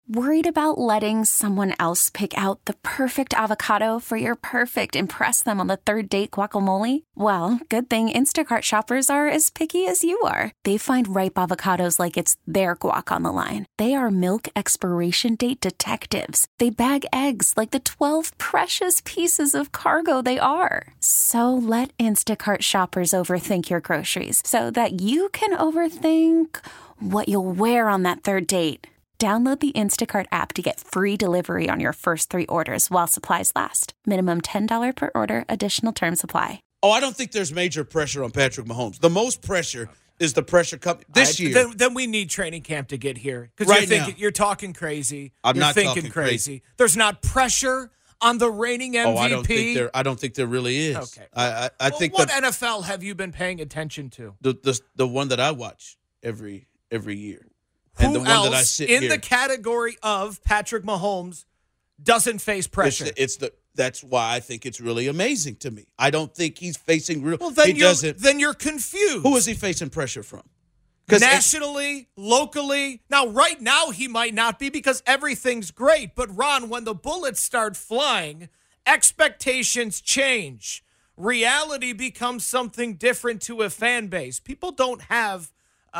Worried about letting someone else pick out the perfect avocado for your perfect impress them on the third date guacamole? Well, good thing Instacart shoppers are as picky as you are. They find ripe avocados like it's their guac on the line. They are milk expiration date detectives. They bag eggs like the 12 precious pieces of cargo they are. So let Instacart shoppers overthink your groceries so that you can overthink what you'll wear on that third date. Download the Instacart app to get free delivery on your first 3 orders while supplies last. Minimum $10 per order. Additional terms apply. Oh, I don't think there's major pressure on Patrick Mahomes. The most pressure is the pressure coming this year. Then we need training camp to get here. Because you're talking crazy. I'm not thinking talking crazy. There's not pressure on the reigning MVP. Oh, I don't think there really is. Okay. I think what NFL have you been paying attention to? The one that I watch every year. Who and the one else that I sit in here, the category of Patrick Mahomes doesn't face pressure? That's why I think it's really amazing to me. I don't think he's facing real. Well, then you're confused. Who is he facing pressure from? Nationally, locally. Now, right now, he might not be because everything's great. But, Ron, when the bullets start flying, expectations change. Reality becomes something different to a fan base. People don't have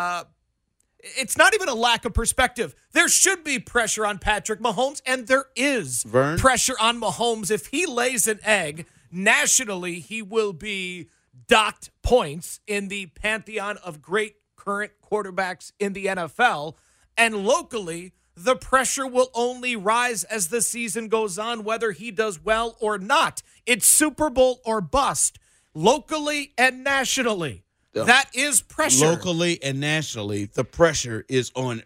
it's not even a lack of perspective. There should be pressure on Patrick Mahomes, and there is pressure on Mahomes. If he lays an egg, nationally, he will be docked points in the pantheon of great current quarterbacks in the NFL. And locally, the pressure will only rise as the season goes on, whether he does well or not. It's Super Bowl or bust, locally and nationally. That is pressure. Locally and nationally, the pressure is on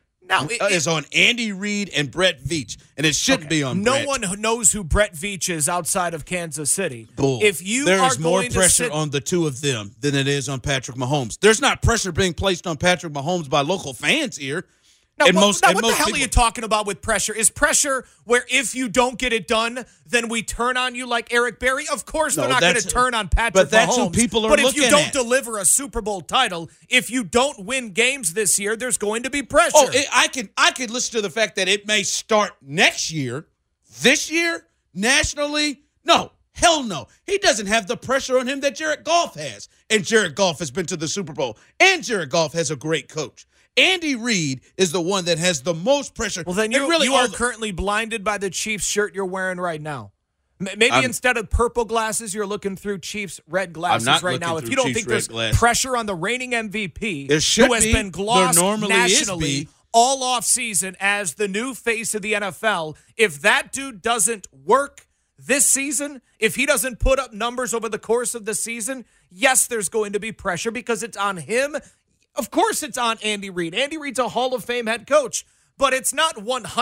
Andy Reid and Brett Veach, and it shouldn't be on Brett. No one knows who Brett Veach is outside of Kansas City. Bull. There's more pressure on the two of them than it is on Patrick Mahomes. There's not pressure being placed on Patrick Mahomes by local fans here. What the hell are you talking about with pressure? Is pressure where if you don't get it done, then we turn on you like Eric Berry? Of course they're not going to turn on Patrick Mahomes. But that's who people are looking at. But if you don't deliver a Super Bowl title, if you don't win games this year, there's going to be pressure. Oh, I can listen to the fact that it may start next year. This year, nationally, no. Hell no. He doesn't have the pressure on him that Jared Goff has. And Jared Goff has been to the Super Bowl. And Jared Goff has a great coach. Andy Reid is the one that has the most pressure. Well, then you are currently blinded by the Chiefs shirt you're wearing right now. Maybe instead of purple glasses, you're looking through Chiefs red glasses right now. If you don't think there's pressure on the reigning MVP, who has been glossed nationally all offseason as the new face of the NFL, if that dude doesn't work this season, if he doesn't put up numbers over the course of the season, yes, there's going to be pressure because it's on him. Of course it's on Andy Reid. Andy Reid's a Hall of Fame head coach, but it's not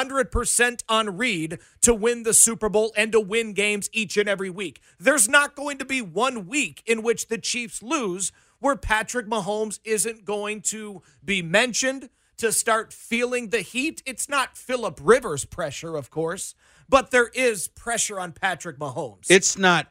100% on Reid to win the Super Bowl and to win games each and every week. There's not going to be 1 week in which the Chiefs lose where Patrick Mahomes isn't going to be mentioned, to start feeling the heat. It's not Phillip Rivers pressure, of course, but there is pressure on Patrick Mahomes. It's not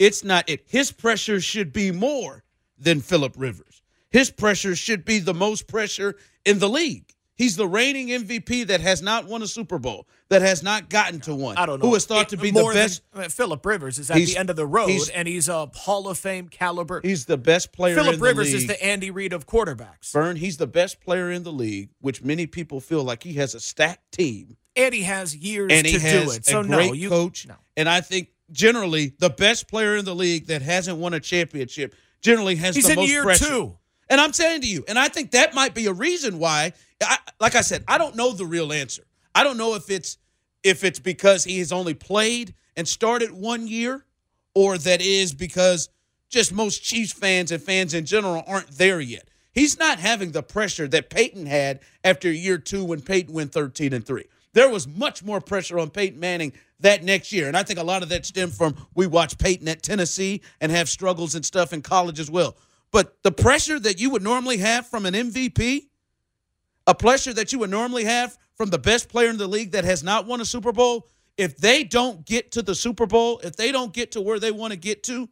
it. His pressure should be more than Phillip Rivers. His pressure should be the most pressure in the league. He's the reigning MVP that has not won a Super Bowl, that has not gotten to one. I don't know. Who is thought to be the best. Phillip Rivers is at the end of the road, and he's a Hall of Fame caliber. He's the best player in the league. Phillip Rivers is the Andy Reid of quarterbacks. Vern, he's the best player in the league, which many people feel like he has a stacked team. And he has years and to do it. And he has a great coach. No. And I think generally the best player in the league that hasn't won a championship generally has the most pressure. He's in year 2. And I'm saying to you, and I think that might be a reason why, like I said, I don't know the real answer. I don't know if it's because he has only played and started 1 year, or that is because just most Chiefs fans and fans in general aren't there yet. He's not having the pressure that Peyton had after year 2 when Peyton went 13-3. There was much more pressure on Peyton Manning that next year, and I think a lot of that stemmed from we watched Peyton at Tennessee and have struggles and stuff in college as well. But the pressure that you would normally have from an MVP, a pressure that you would normally have from the best player in the league that has not won a Super Bowl, if they don't get to the Super Bowl, if they don't get to where they want to get to,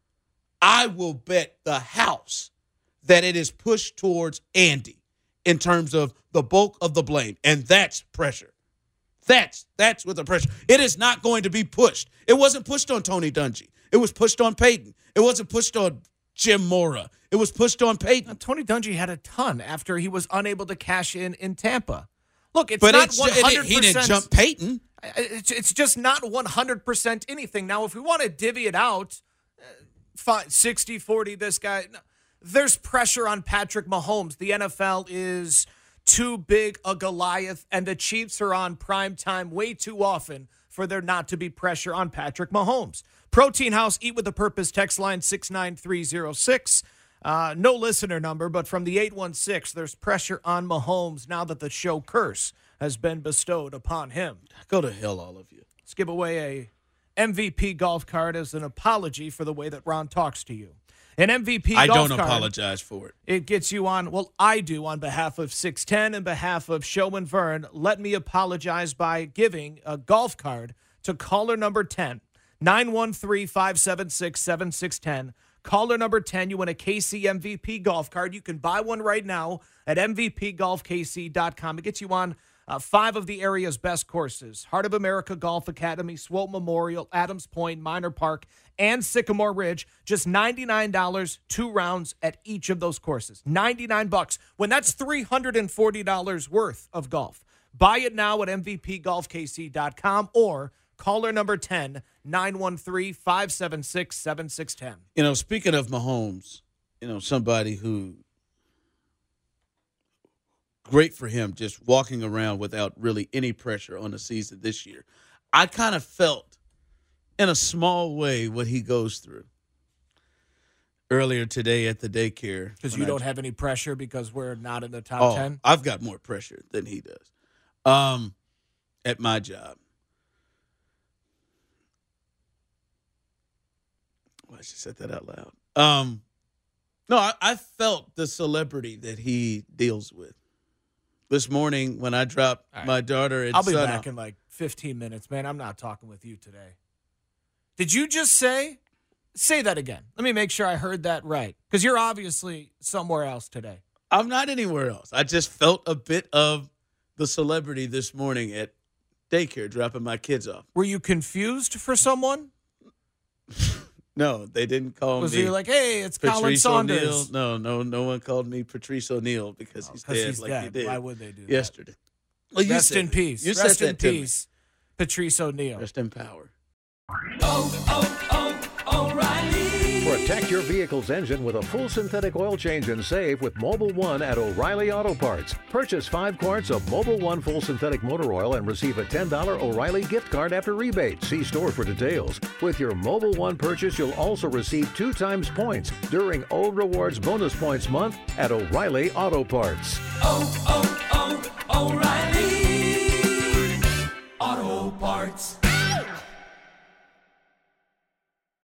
I will bet the house that it is pushed towards Andy in terms of the bulk of the blame. And that's pressure. That's what the pressure. It is not going to be pushed. It wasn't pushed on Tony Dungy. It was pushed on Peyton. It wasn't pushed on Jim Mora. It was pushed on Peyton. Tony Dungy had a ton after he was unable to cash in Tampa. Look, it's not 100%. He didn't jump Peyton. It's just not 100% anything. Now, if we want to divvy it out, 60-40 this guy, there's pressure on Patrick Mahomes. The NFL is too big a Goliath, and the Chiefs are on prime time way too often for there not to be pressure on Patrick Mahomes. Protein House, Eat with a Purpose, text line 69306. No listener number, but from the 816, there's pressure on Mahomes now that the show curse has been bestowed upon him. Go to hell, all of you. Let's give away a MVP golf card as an apology for the way that Ron talks to you. An MVP golf card. I don't apologize for it. It gets you on, well, I do on behalf of 610, on behalf of Show and Vern. Let me apologize by giving a golf card to caller number 10, 913-576-7610. Caller number 10, you win a KC MVP golf card. You can buy one right now at mvpgolfkc.com. It gets you on 5 of the area's best courses: Heart of America Golf Academy, Swope Memorial, Adams Point, Minor Park, and Sycamore Ridge. Just $99, 2 rounds at each of those courses. $99 when that's $340 worth of golf. Buy it now at mvpgolfkc.com or caller number 10, 913-576-7610. Speaking of Mahomes, somebody who, great for him just walking around without really any pressure on the season this year. I kind of felt in a small way what he goes through earlier today at the daycare. Because you don't have any pressure because we're not in the top 10? I've got more pressure than he does at my job. Why should I say that out loud? No, I felt the celebrity that he deals with. This morning when I dropped my daughter at I'll be back in like 15 minutes, man. I'm not talking with you today. Did you just say that again? Let me make sure I heard that right. Because you're obviously somewhere else today. I'm not anywhere else. I just felt a bit of the celebrity this morning at daycare dropping my kids off. Were you confused for someone? No, they didn't call me. Was he like, hey, it's Colin Saunders? No one called me Patrice O'Neal because he's dead he did. Why would they do that? Yesterday. Well, Rest in peace. Rest in peace, Patrice O'Neal. Rest in power. O'Reilly. Protect your vehicle's engine with a full synthetic oil change and save with Mobil 1 at O'Reilly Auto Parts. Purchase 5 quarts of Mobil 1 full synthetic motor oil and receive a $10 O'Reilly gift card after rebate. See store for details. With your Mobil 1 purchase, you'll also receive 2 times points during O Rewards Bonus Points Month at O'Reilly Auto Parts. O'Reilly Auto Parts.